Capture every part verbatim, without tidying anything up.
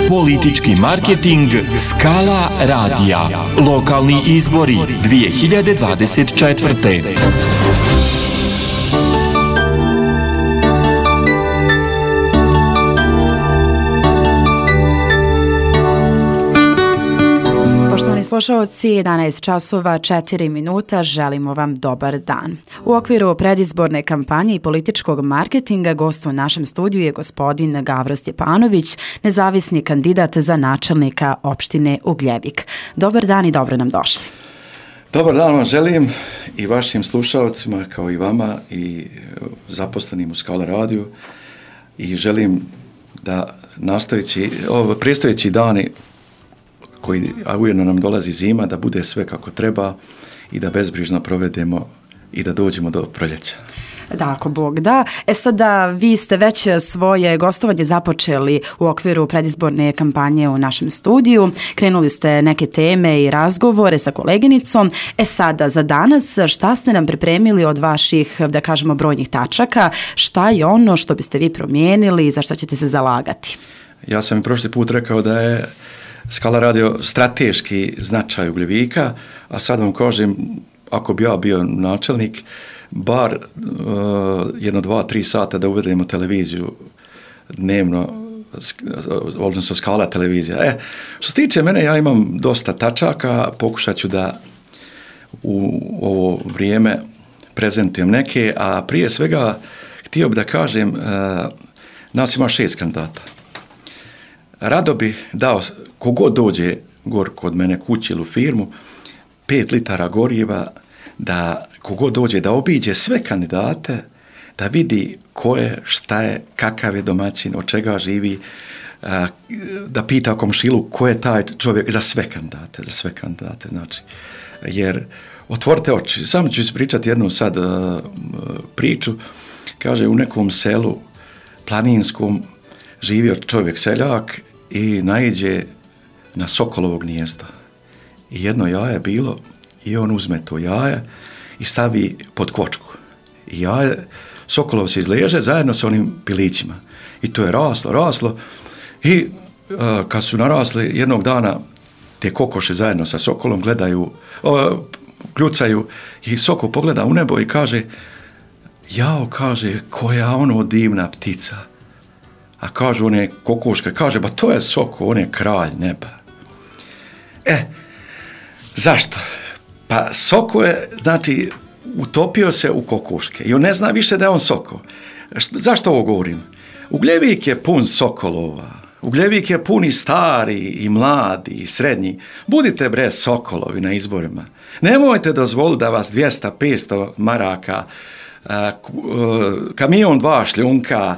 Politički marketing Skala radija. Lokalni izbori dvije hiljade dvadeset četvrte. Poštovani slušalci, jedanaest časova četiri minuta, želimo vam dobar dan. U okviru predizborne kampanje i političkog marketinga gost u našem studiju je gospodin Gavro Stjepanović, nezavisni kandidat za načelnika opštine Ugljevik. Dobar dan i dobro nam došli. Dobar dan vam želim i vašim slušalcima kao i vama i zaposlenim u Skala radiju i želim da nastojeći, ovo, predstojeći dani koji, a ujedno nam dolazi zima, da bude sve kako treba i da bezbrižno provedemo i da dođemo do proljeća. Da, ako Bog da. E sada, vi ste već svoje gostovanje započeli u okviru predizborne kampanje u našem studiju. Krenuli ste neke teme i razgovore sa koleginicom. E sada, za danas, šta ste nam pripremili od vaših, da kažemo, brojnih tačaka? Šta je ono što biste vi promijenili i za šta ćete se zalagati? Ja sam i prošli put rekao da je Skala radio strateški značaj Ugljevika, a sad vam kažem, ako bi ja bio načelnik, bar uh, jedno, dva, tri sata da uvedemo televiziju dnevno, odnosno Skala televizija. E, što se tiče mene, ja imam dosta tačaka, pokušat ću da u ovo vrijeme prezentujem neke, a prije svega htio bi da kažem, uh, nas ima šest kandidata. Rado bi dao, kogod dođe gor kod mene kući ili u firmu, pet litara goriva, da kogod dođe da obiđe sve kandidate, da vidi ko je, šta je, kakav je domaćin, od čega živi, da pita komšilu ko je taj čovjek, za sve kandidate, za sve kandidate, znači, jer otvorite oči. Samo ću ispričati jednu sad priču, kaže u nekom selu planinskom živio čovjek seljak i naiđe na sokolovo gnijezdo. I jedno jaje je bilo i on uzme to jaje i stavi pod kvočku. I jaje, sokolov se izleže zajedno sa onim pilićima. I to je raslo, raslo. I uh, kad su narasli jednog dana, te kokoše zajedno sa sokolom gledaju, uh, kljucaju i sokol pogleda u nebo i kaže, jao, kaže, koja ono divna ptica. A kažu one kokoške, kaže, ba to je soko, on je kralj neba. E, zašto? Pa soko je, znači, utopio se u kokoške i on ne zna više da je on soko. Zašto ovo govorim? Ugljevik je pun sokolova, Ugljevik je pun i stari, i mladi, i srednji. Budite bre sokolovi na izborima. Nemojte dozvoliti da vas dvjesto petsto maraka, kamion dva šljunka,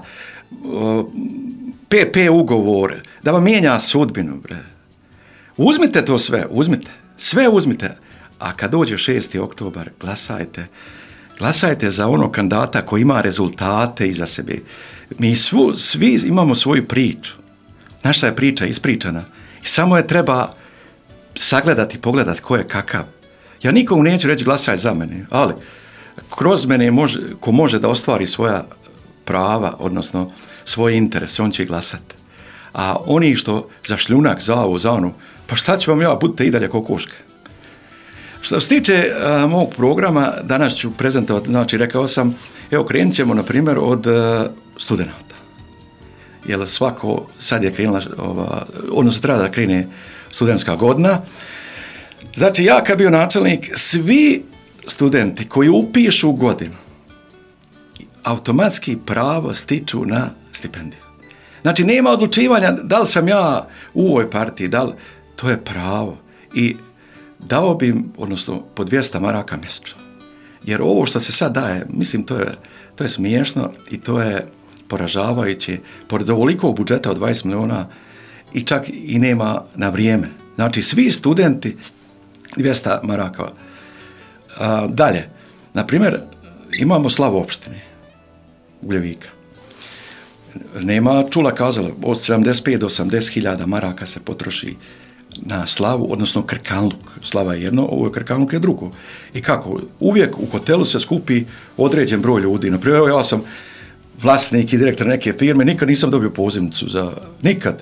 P P ugovor, da vam mijenja sudbinu, bre. Uzmite to sve, uzmite, sve uzmite, a kad dođe šesti oktobar, glasajte, glasajte za ono kandidata koji ima rezultate iza sebe. Mi svu, svi imamo svoju priču, naša je priča ispričana i samo je treba sagledati, pogledati ko je kakav. Ja nikomu neću reći glasaj za mene, ali kroz mene može, ko može da ostvari svoja prava, odnosno svoje interese, on će glasati. A oni što za šljunak, za ovo, za ono, pa šta ću vam ja, budite i dalje kokoške. Što se tiče a, mog programa, danas ću prezentovati, znači rekao sam, evo krenut ćemo na primjer od a, studenata. Jer svako, sad je krenula, ova, odnosno treba da krene studentska godina. Znači ja kad bio načelnik, svi studenti koji upišu godinu, automatski pravo stiču na stipendiju. Znači, nema odlučivanja da li sam ja u ovoj partiji, da li, to je pravo. I dao bi im, odnosno, po dvjesto maraka mjesečno. Jer ovo što se sad daje, mislim, to je, to je smiješno i to je poražavajuće. Pored ovolikog budžeta od dvadeset milijuna i čak i nema na vrijeme. Znači, svi studenti dvjesto maraka. A, dalje, na primjer, imamo slavu opštine Ugljevika. Nema čula kazala, od sedamdeset pet do osamdeset hiljada maraka se potroši na slavu, odnosno krkanluk. Slava je jedno, ovo je krkanluk je drugo. I kako? Uvijek u hotelu se skupi određen broj ljudi. Naprimjer, ja sam vlasnik i direktor neke firme, nikad nisam dobio pozivnicu za, nikad.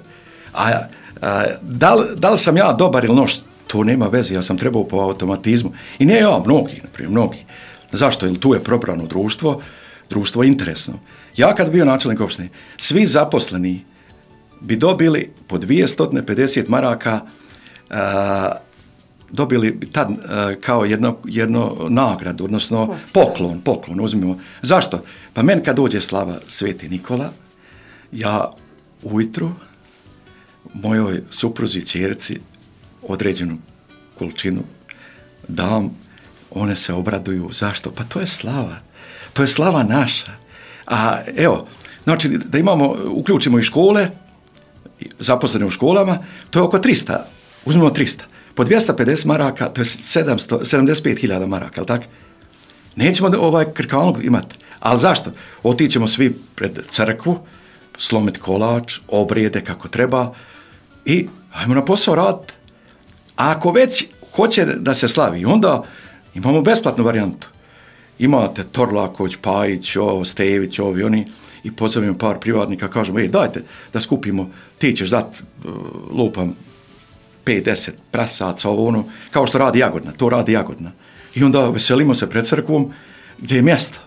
A, a da, li, da li sam ja dobar ili noš, to nema veze, ja sam trebao po automatizmu. I ne ja, mnogi, naprimjer, mnogi. Zašto? Jer tu je probrano društvo, društvo je interesno. Ja kad bio načelnik opštine, svi zaposleni bi dobili po dvjesto pedeset maraka, a, dobili bi tad a, kao jedno, jedno nagradu, odnosno poklon, poklon, uzmimo. Zašto? Pa meni kad dođe slava Sveti Nikola, ja ujutru mojoj supruzi, ćerci određenu količinu dam, one se obraduju. Zašto? Pa to je slava. To je slava naša. A evo, znači da imamo, uključimo i škole, zaposlene u školama, to je oko tristo, uzmimo tristo. Po dvjesto pedeset maraka, to je sedamsto, sedamdeset pet hiljada maraka, ali tako? Nećemo ovaj krkalnog imati. Ali zašto? Otićemo svi pred crkvu, slomiti kolač, obrijede kako treba i ajmo na posao raditi. A ako već hoće da se slavi, onda imamo besplatnu varijantu. Imate Torlaković, Pajić, ovo, Stević, ovi, oni, i pozovimo par privatnika, kažemo, ej, dajte da skupimo, ti ćeš dati, lupam, pet deset prasaca, ovo ono, kao što radi Jagodna, to radi Jagodna. I onda veselimo se pred crkvom, gdje je mjesto.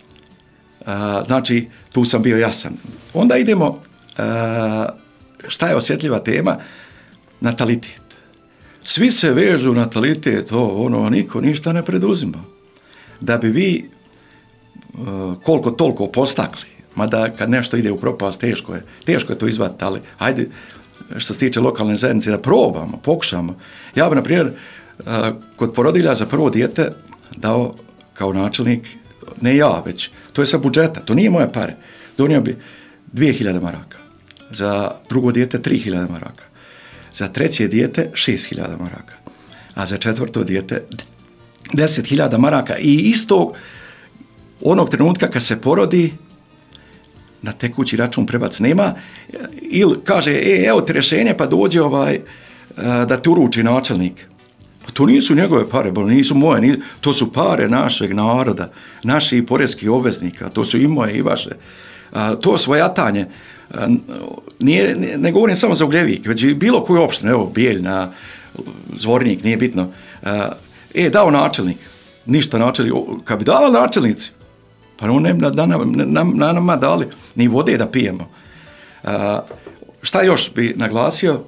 A, znači, tu sam bio jasan. Onda idemo, a, šta je osjetljiva tema? Natalitet. Svi se vežu natalitet, o, ono, niko ništa ne preduzima. Da bi vi uh, koliko toliko postakli, mada kad nešto ide u propast, teško je, teško je to izvati, ali hajde, što se tiče lokalne zajednice, da probamo, pokušamo. Ja bi, na primjer, uh, kod porodilja za prvo dijete dao kao načelnik, ne ja, već, to je sa budžeta, to nije moje pare, donio bi dvije hiljade maraka, za drugo dijete tri hiljade maraka, za treće dijete šest hiljada maraka, a za četvrto dijete deset hiljada maraka i isto onog trenutka kad se porodi na tekući račun prebac nema ili kaže, e, evo ti rješenje pa dođe ovaj, da ti uruči načelnik. Pa to nisu njegove pare, nisu moje, nisu, to su pare našeg naroda, naših poreskih obveznika, to su i moje i vaše. A, to svojatanje, a, nije, ne govorim samo za Ugljevik, već i bilo koju opštinu, evo Bijeljna, Zvornik, nije bitno. A, E, dao načelnik, ništa načelnik, kad bi davali načelnici, pa on ne bi na, na, na, na nama dali ni vode da pijemo. A, šta još bi naglasio?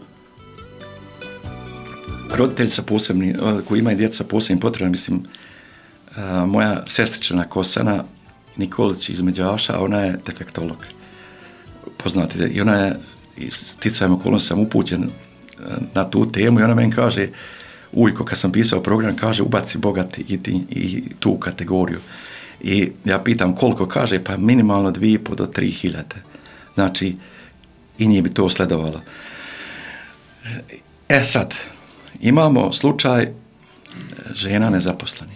Roditelji sa posebnim, koji imaju djeca sa posebnim potrebama, mislim, a, moja sestrična Kosana Nikolić iz Međaša, ona je defektolog, poznate, i ona je, sticajem okolnosti sam upućen na tu temu i ona meni kaže, ujko, kad sam pisao program, kaže, ubaci bogati i, ti, i tu kategoriju. I ja pitam koliko, kaže, pa minimalno dvije i po do tri hiljade. Znači, i nije bi to sledovalo. E sad, imamo slučaj žena nezaposleni.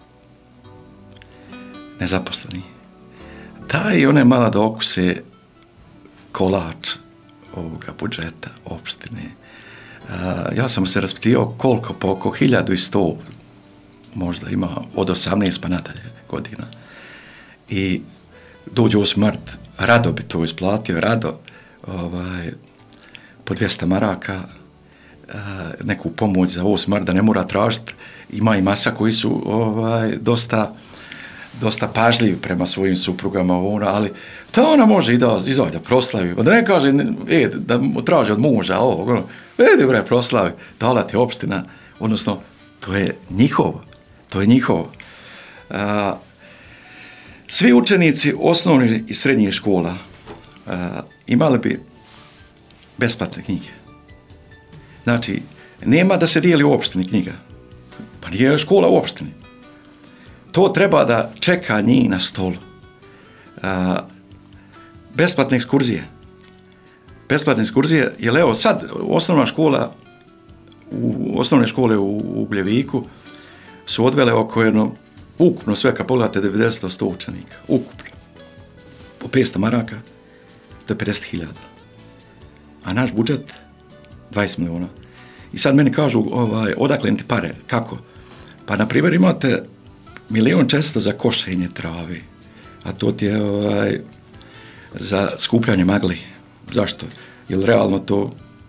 Nezaposleni. Daj one mala da okuse kolač ovoga budžeta opštine. Uh, ja sam se raspitio koliko, po oko hiljadu i sto možda ima od osamnaest pa nadalje godina. I dođe u smrt, rado bi to isplatio, rado, ovaj, po dvjesto maraka, uh, neku pomoć za ovo smrt, da ne mora tražiti. Ima i masa koji su ovaj, dosta, dosta pažljivi prema svojim suprugama, ono, ali to ona može i da izađe, proslavi, da ne kaže, e, da traži od muža ovog, ono, vedi bre, proslavi, dala ti opština, odnosno, to je njihovo, to je njihovo. A, svi učenici osnovnih i srednjih škola a, imali bi besplatne knjige. Znači, nema da se dijeli u opštini knjiga, pa nije škola u opštini. To treba da čeka njih na stolu. A, besplatne ekskurzije. Besplatne ekskurzije, jer evo sad osnovna škola, u, osnovne škole u, u Ugljeviku su odvele oko jedno, ukupno sve, kad pogledate devedeset do sto učenika, ukupno. Po petsto maraka, to je pedeset hiljada. A naš budžet, dvadeset milijuna. I sad meni kažu, ovaj, odakle ti pare, kako? Pa, na primjer, imate milijon često za košenje trave, a to ti je ovaj, za skupljanje magli. Zašto? Jer realno to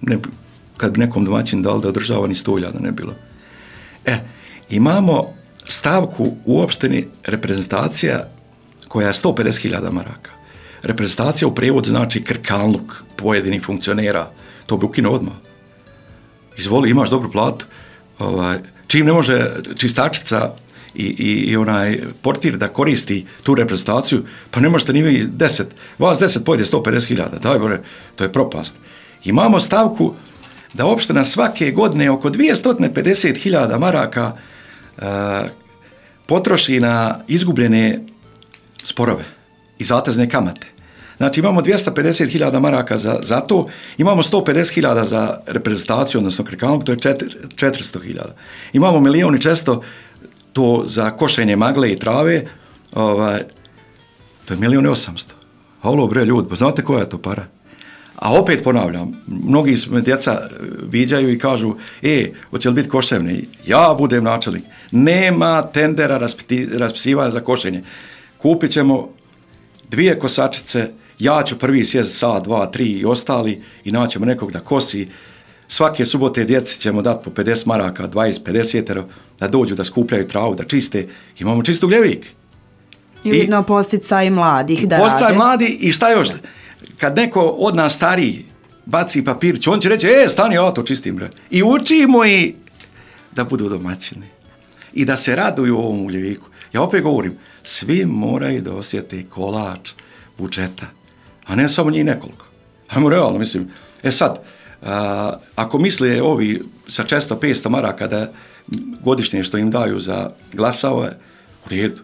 ne, kad bi nekom domaćinu dali da održava ni sto hiljada ne bilo. E, imamo stavku u opštini reprezentacija koja je sto pedeset hiljada maraka. Reprezentacija u prijevodu znači krkalnuk pojedinih funkcionera, to bi ukinuo odmah. Izvoli, imaš dobru platu, ovaj, čim ne može čistačica i, i, i onaj portir da koristi tu reprezentaciju, pa ne možete ni vi deset, vas deset pojede sto pedeset hiljada, daj bore, to je propast. Imamo stavku da opština svake godine oko dvjesto pedeset hiljada maraka uh, potroši na izgubljene sporove i zatezne kamate. Znači imamo dvjesto pedeset hiljada maraka za, za to, imamo sto pedeset hiljada za reprezentaciju, odnosno krkalnog, to je četiristo hiljada. Imamo milijon i često to za košenje magle i trave, ovaj, to je milijon i osamsto. Halo bre ljudi, pa znate koja je to para? A opet ponavljam, mnogi me djeca viđaju i kažu, e, hoće li biti koševni? Ja budem načelnik. Nema tendera raspiti, raspisivanja za košenje. Kupit ćemo dvije kosačice, ja ću prvi sjest sat, dva, tri i ostali i naćemo nekog da kosi. Svake subote djeci ćemo dati po pedeset maraka, dvadeset pedeset da dođu da skupljaju travu, da čiste. Imamo čistu Gljevik. I ujedno posticaj mladih da rade. Posticaj mladi i šta još? Kad neko od nas stariji baci papirić, on će reći, e, stani, ja to čistim. Bre. I učimo i da budu domaćini. I da se raduju u ovom Gljeviku. Ja opet govorim, svi moraju da osjete kolač budžeta, a ne samo njih nekoliko. Ajmo realno, mislim. E sad, a, ako misle ovi sa često petsto maraka da godišnje što im daju za glasove, u redu.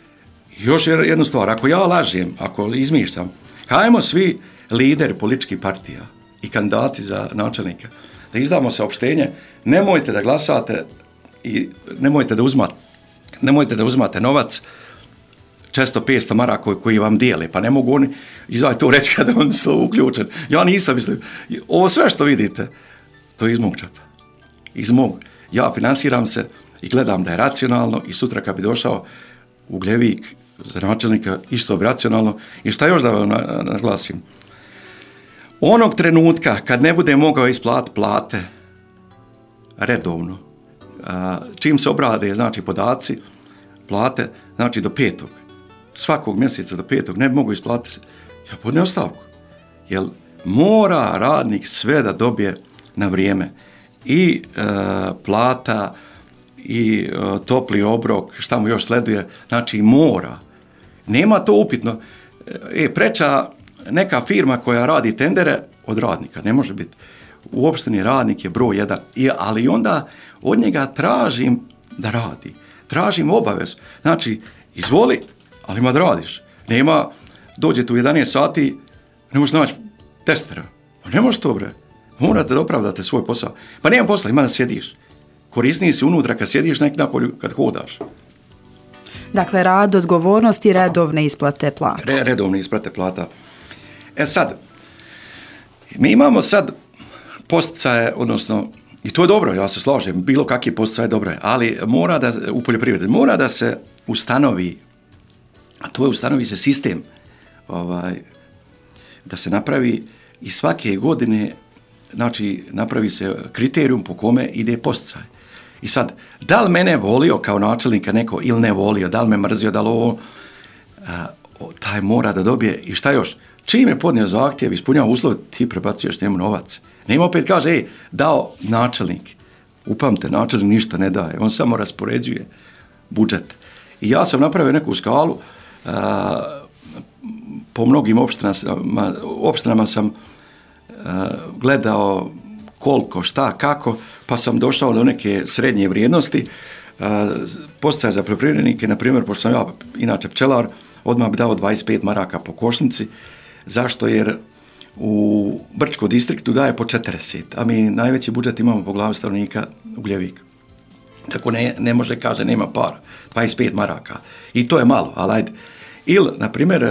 Još jednu stvar, ako ja lažem, ako izmišljam, hajmo svi lideri političkih partija i kandidati za načelnika da izdamo saopštenje, nemojte da glasate i nemojte da uzmate, nemojte da uzmate novac često petsto maraka koji, koji vam dijele, pa ne mogu oni izaći to reći kada on su uključen. Ja nisam mislim, ovo sve što vidite, to je iz mog džepa. Iz mog. Ja finansiram se i gledam da je racionalno i sutra kad bi došao u Gljevik za načelnika isto bi racionalno. I šta još da vam naglasim? Onog trenutka kad ne bude mogao isplatiti plate redovno, čim se obrade, znači podaci, plate, znači do petog, svakog mjeseca do petog ne mogu isplatiti, ja podnem ostavku. Jer mora radnik sve da dobije na vrijeme. I e, plata, i e, topli obrok, šta mu još sleduje, znači mora. Nema to upitno. E, preča neka firma koja radi tendere od radnika, ne može biti. U opštini radnik je broj jedan, I, ali onda od njega tražim da radi. Tražim obavezu. Znači, izvoli, ali ima da radiš. Nema, dođete u jedanaest sati, ne možeš naći testera. Pa ne možeš to, bre. Morate da opravdate svoj posao. Pa nema posla, ima da sjediš. Korisniji si unutra kad sjediš, nek napolju kad hodaš. Dakle, rad, odgovornost i redovne isplate plata. Re, redovne isplate plata. E sad, mi imamo sad posticaje, odnosno, i to je dobro, ja se slažem, bilo kakvi posticaje dobro je, ali mora da, u poljoprivredi, mora da se ustanovi, a to je ustanovi se sistem, ovaj, da se napravi i svake godine, znači, napravi se kriterijum po kome ide posticaj. I sad, da li mene volio kao načelnika neko ili ne volio, da li me mrzio, da li ovo, a, taj mora da dobije i šta još? Čim je podnio zahtjev, ispunjava uslove, ti prebacuješ njemu novac. Nema opet kaže, ej, dao načelnik. Upamte, načelnik ništa ne daje, on samo raspoređuje budžet. I ja sam napravio neku skalu, a, po mnogim opštinama, opštinama sam a, gledao koliko, šta, kako, pa sam došao do neke srednje vrijednosti. Posticaj za poljoprivrednike, na primjer, pošto sam ja inače pčelar, odmah bi dao dvadeset pet maraka po košnici. Zašto? Jer u Brčkom distriktu daje po četrdeset, a mi najveći budžet imamo po glavi stanovnika u Gljevik. Tako ne, ne može, kaže, nema para, dvadeset pet maraka. I to je malo, ali ajde. Ili, na primjer,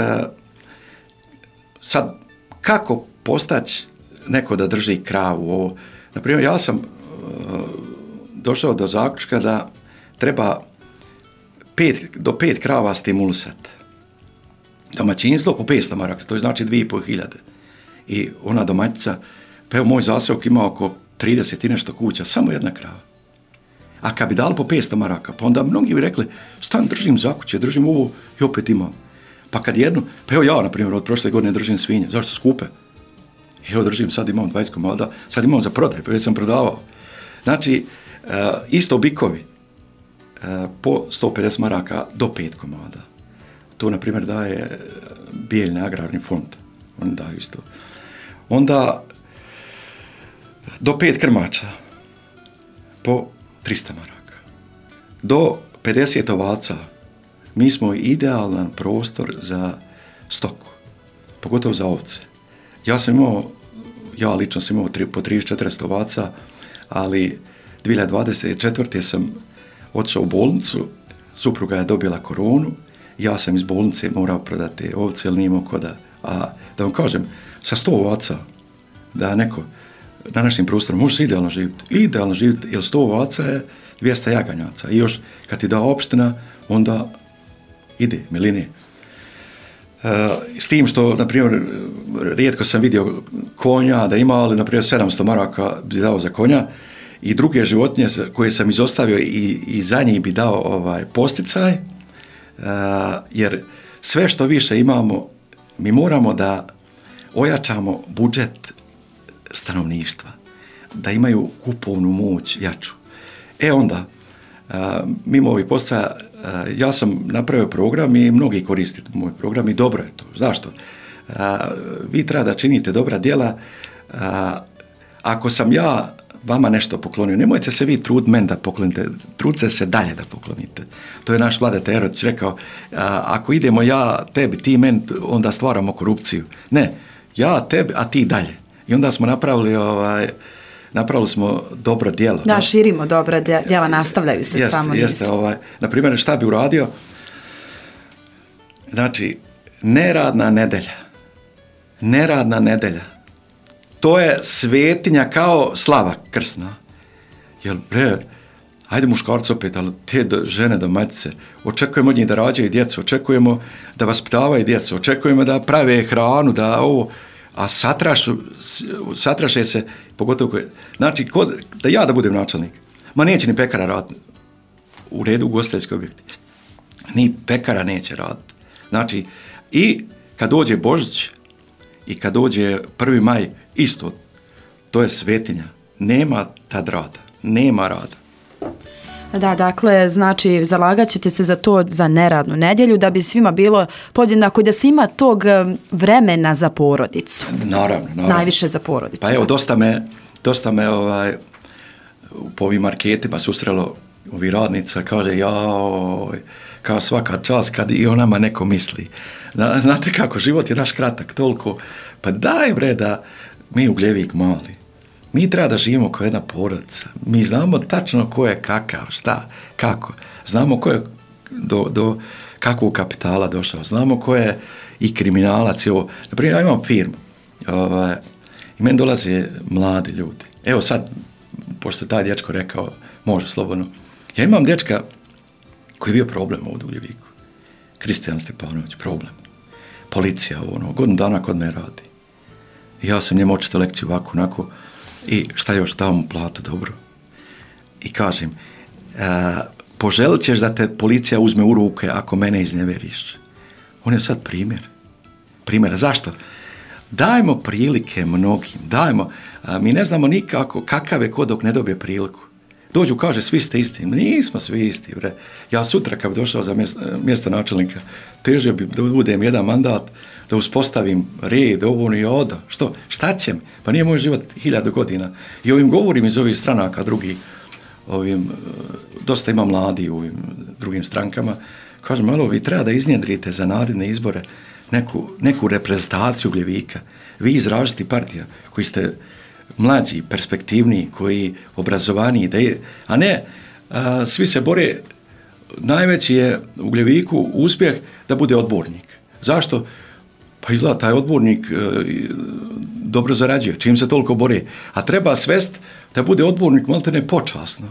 sad, kako postać neko da drži kravu, ovo. Na primjer, ja sam uh, došao do zaključka da treba pet, do pet krava stimulisati. Domaćinstvo po petsto maraka, to je znači dvije i pol hiljade. I ona domaćica Pa evo, moj zaseok ima oko trideset i nešto kuća, samo jedna krava. A kad bi dali po petsto maraka, pa onda mnogi bi rekli, stan držim za kuće, držim ovo i opet imam. Pa kad jednu, pa evo ja, na primjer, od prošle godine držim svinje. Zašto skupe? Evo držim, sad imam dvadeset komada, sad imam za prodaj, pa već sam prodavao. Znači, uh, isto bikovi, uh, po sto pedeset maraka do pet komada. To, na primjer, daje Bijeljni agrarni fond. Oni daju isto. Onda, do pet krmača, po trista maraka. Do pedeset ovaca, mi smo idealan prostor za stoku, pogotovo za ovce. Ja sam imao, ja lično sam imao tri, po trideset do četrdeset ovaca, ali dvije hiljade dvadeset četvrte sam otišao u bolnicu, supruga je dobila koronu, ja sam iz bolnice morao prodati ovce, jer nije imao koda. A da vam kažem, sa sto ovaca, da neko na našim prostorom može se idealno živjeti. Idealno živjeti, jer sto ovaca je dvjesto jaganjaca. I još, kad ti da opština, onda ide, miline. Uh, s tim što, na primjer, rijetko sam vidio konja da ima, ali, na primjer, sedamsto maraka bi dao za konja i druge životinje koje sam izostavio i, i za njih bi dao ovaj, posticaj, uh, jer sve što više imamo, mi moramo da ojačamo budžet stanovništva, da imaju kupovnu moć jaču. E onda, uh, mimo ovih postaja, uh, ja sam napravio program i mnogi koristite moj program i dobro je to. Zašto? Uh, vi treba da činite dobra djela. Uh, ako sam ja vama nešto poklonio, nemojte se vi trud men da poklonite, trudite se dalje da poklonite. To je naš Vladeta Erotić rekao, uh, ako idemo ja tebi, ti men, onda stvaramo korupciju. Ne, ja tebi, a ti dalje. I onda smo napravili ovaj, napravili smo dobro djelo. Da, no? širimo dobra djela, nastavljaju se jeste, samo. Jeste, ovaj, na primjer, šta bi uradio? Znači, neradna nedelja. Neradna nedelja. To je svetinja kao slava krsna. Jel, bre, ajde muškarci opet, ali te do, žene domaćice, očekujemo od njih da rađaju djecu, očekujemo da vaspitavaju djecu, očekujemo da prave hranu, da ovo, a satrašu, satraše se, pogotovo koje, znači, kod, da ja da budem načelnik, ma neće ni pekara raditi u redu ugostiteljski objekti, ni pekara neće raditi. Znači, i kad dođe Božić i kad dođe prvi maj, isto, to je svetinja, nema tad rada, nema rada. Da, dakle, znači, zalagat ćete se za to, za neradnu nedjelju, da bi svima bilo podjednako, da se ima tog vremena za porodicu. Naravno, naravno. Najviše za porodicu. Pa evo, dosta me, dosta me ovaj, po ovim marketima susrelo ovi radnica, kaže, jao, kao svaka čast kad i o nama neko misli. Znate kako, život je naš kratak, toliko, pa daj bre da mi Ugljevik mali. Mi treba da živimo kao jedna porodica. Mi znamo tačno ko je kakav, šta, kako. Znamo ko je do, do kakvog kapitala došao. Znamo ko je i kriminalac. I ovo. Naprimjer, ja imam firmu. Ovaj, i meni dolaze mladi ljudi. Evo sad, pošto je taj dječko rekao, može slobodno. Ja imam dječka koji je bio problem ovdje u Ugljeviku. Kristijan Stepanović, problem. Policija, ono, godinu dana kod me radi. I ja sam njemu očito lekciju ovako, onako. I šta još, dao mu platu dobro. I kažem, e, poželit ćeš da te policija uzme u ruke ako mene izneveriš. On je sad primjer. Primjer. Zašto? Dajmo prilike mnogim. Dajmo. A, mi ne znamo nikako kakav je ko dok ne dobije priliku. Dođu, kaže, svi ste isti. Nismo svi isti. Bre. Ja sutra kad bi došao za mjesto, mjesto načelnika, težio bi da budem jedan mandat, da uspostavim red, ovo i odo. Što? Šta će mi? Pa nije moj život hiljadu godina. I ovim govorim iz ovih stranaka drugih, ovim, dosta ima mladi u ovim drugim strankama. Kažem, malo, vi treba da iznjedrite za naredne izbore neku, neku reprezentaciju Ugljevika. Vi iz različitih partija, koji ste mlađi, perspektivniji, koji obrazovaniji, da je, a ne, a, svi se bore, najveći je u Ugljeviku uspjeh da bude odbornik. Zašto? Pa izgleda, taj odbornik e, dobro zarađuje, čim se toliko bori. A treba svest da bude odbornik maltene počasno.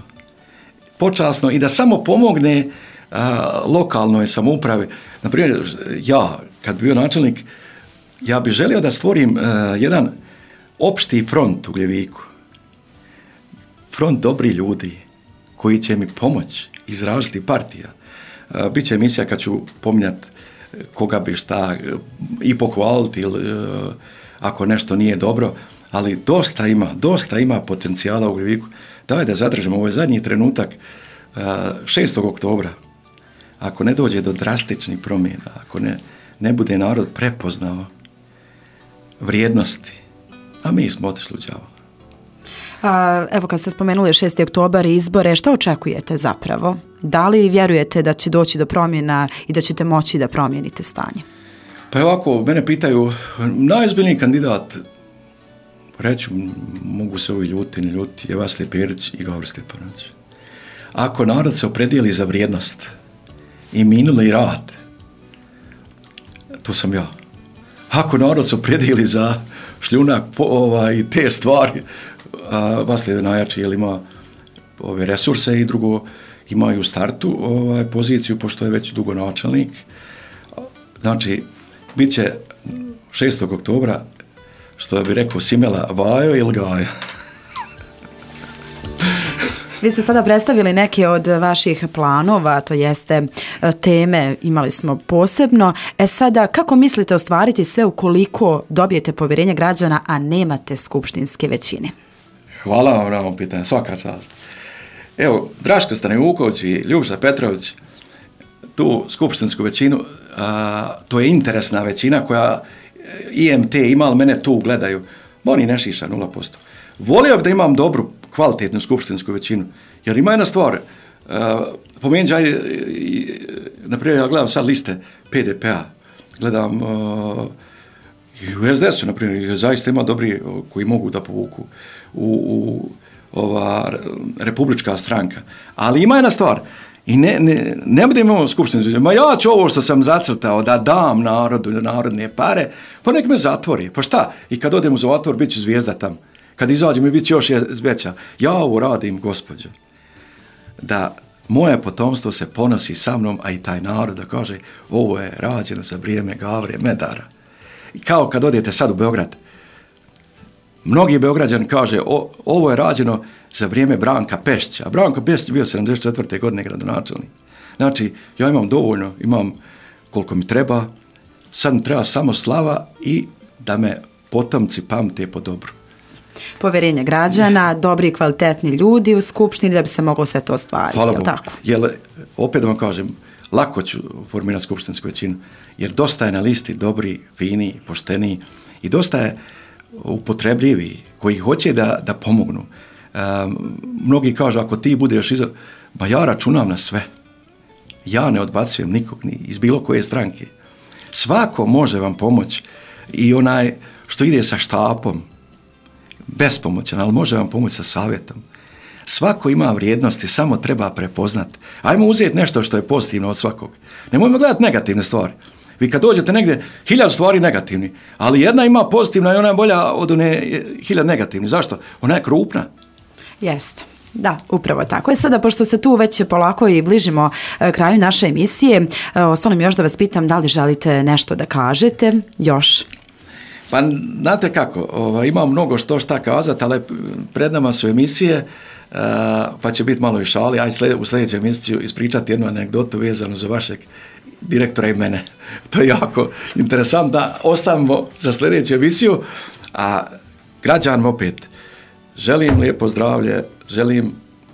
Počasno i da samo pomogne a, lokalnoj samoupravi. Naprimjer, ja, kad bi bio načelnik, ja bih želio da stvorim a, jedan opšti front u Gljeviku, front dobri ljudi koji će mi pomoći iz različitih partija. Biće emisija kad ću pominjati koga bi šta i pohvaliti ili ako nešto nije dobro, ali dosta ima, dosta ima potencijala u Gljeviku. Daj da zadržimo ovaj zadnji trenutak šestog oktobra. Ako ne dođe do drastičnih promjena, ako ne, ne bude narod prepoznao vrijednosti, a mi smo otišli u đavo. A, evo kad ste spomenuli šesti oktobar i izbore, što očekujete zapravo? Da li vjerujete da će doći do promjena i da ćete moći da promijenite stanje? Pa ovako, mene pitaju, najozbiljniji kandidat, reću, mogu se ovi ljuti, ne ljuti, je Vasilije Perić i Gavro Stjepanović. Ako narod se opredijeli za vrijednost i minuli rad, to sam ja. Ako narod se opredijeli za šljunak po, ovaj, te stvari, Vasilije je najjači jer ima ove resurse i drugo ima i u startu ovaj, poziciju pošto je već dugo načelnik. Znači, bit će šestog oktobra, što bi rekao Simela, Vajo ili Gaja. Vi ste sada predstavili neke od vaših planova, to jeste teme, imali smo posebno. E sada, kako mislite ostvariti sve ukoliko dobijete povjerenje građana, a nemate skupštinske većine? Hvala vam na ovom pitanju, svaka čast. Evo, Draško Stanivuković i Ljuša Petrović, tu skupštinsku većinu, a, to je interesna većina koja I M T ima, ali mene tu gledaju. Oni ne šiša nula posto. Volio bi da imam dobru, kvalitetnu skupštinsku većinu, jer ima jedna stvar, a, pomenut ću, naprimjer, ja gledam sad liste P D P-a, gledam a, i u S D S-u, naprimjer, zaista ima dobri koji mogu da povuku u, u ova republička stranka. Ali ima jedna stvar, i ne, ne, ne budem imao skupštinu, ma ja ću ovo što sam zacrtao da dam narodu narodne pare, pa nek me zatvori. Pa šta? I kad odem u zatvor, bit ću zvijezda tam. Kad izađem i bit ću još veća. Ja ovo radim, gospođo. Da moje potomstvo se ponosi sa mnom, a i taj narod da kaže ovo je rađeno za vrijeme Gavre Medara. I kao kad odete sad u Beograd, mnogi Beograđani kaže o, ovo je rađeno za vrijeme Branka Pešća. A Branko Pešć bio sedamdeset četvrte godine gradonačelnik. Znači, ja imam dovoljno, imam koliko mi treba, sad mi treba samo slava i da me potomci pamte po dobru. Povjerenje građana, dobri i kvalitetni ljudi u skupštini da bi se moglo sve to ostvariti. Hvala Bogu. Jer, opet da vam kažem, lako ću formirati skupštinsku većinu, jer dosta je na listi dobri, fini, pošteni i dosta je upotrebljivi, koji hoće da, da pomognu. Um, mnogi kažu, ako ti budeš iza... Ba ja računam na sve. Ja ne odbacujem nikog, ni iz bilo koje stranke. Svako može vam pomoći i onaj što ide sa štapom, bespomoćan, ali može vam pomoći sa savjetom. Svako ima vrijednosti, samo treba prepoznati. Ajmo uzeti nešto što je pozitivno od svakog. Nemojmo gledati negativne stvari. Vi kad dođete negdje, hiljadu stvari negativni, ali jedna ima pozitivna i ona je bolja od one hiljadu negativni. Zašto? Ona je krupna. Jeste. Da, upravo tako. I sada, pošto se tu već polako i bližimo e, kraju naše emisije, e, ostalo mi još da vas pitam da li želite nešto da kažete još? Pa, znate kako, ovaj, imam mnogo što šta kazati, ali pred nama su emisije, e, pa će biti malo i šali, aj sled, u sljedećoj emisiji ispričati jednu anegdotu vezanu za vašeg direktora i mene. To je jako interesantno. Ostavimo za sljedeću emisiju, a građanima opet želim lijepo zdravlje, želim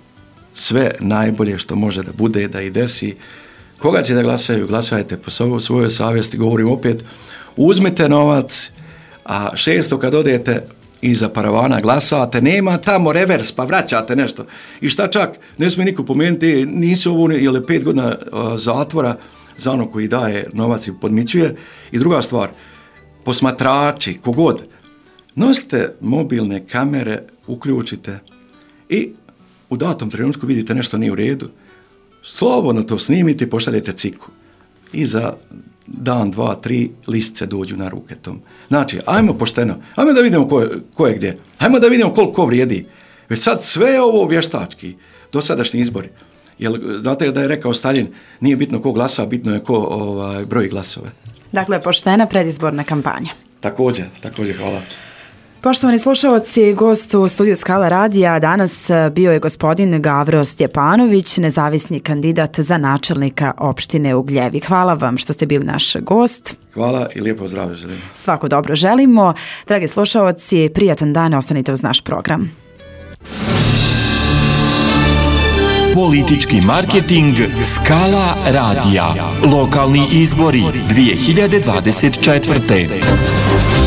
sve najbolje što može da bude, da i desi. Koga će da glasaju, glasajte po svojoj savjesti, govorim opet, uzmite novac, a šesto kad odete iza paravana glasate, nema tamo revers, pa vraćate nešto. I šta čak, ne smije niko pomenuti, nisu ovo, ili pet godina uh, zatvora za ono koji daje novac i podmićuje. I druga stvar, posmatrači, kogod, nosite mobilne kamere, uključite i u datom trenutku vidite nešto nije u redu, slobodno to snimite i pošaljete ciku. I za dan, dva, tri listice dođu na ruke tom. Znači, ajmo pošteno, ajmo da vidimo ko, ko je gdje, ajmo da vidimo koliko vrijedi. Već sad sve ovo vještački, dosadašnji izbori. Jer, znate da je rekao Stalin, nije bitno ko glasa, bitno je ko ovaj, broji glasove. Dakle, poštena predizborna kampanja. Također, također, hvala. Poštovani slušalci, gost u studiju Skala radija danas bio je gospodin Gavro Stjepanović, nezavisni kandidat za načelnika opštine Ugljevik. Hvala vam što ste bili naš gost. Hvala i lijepo zdravlje želimo. Svako dobro želimo. Dragi slušalci, prijatan dan, ostanite uz naš program. Politički marketing Skala radija. Lokalni izbori dvije hiljade dvadeset četvrte.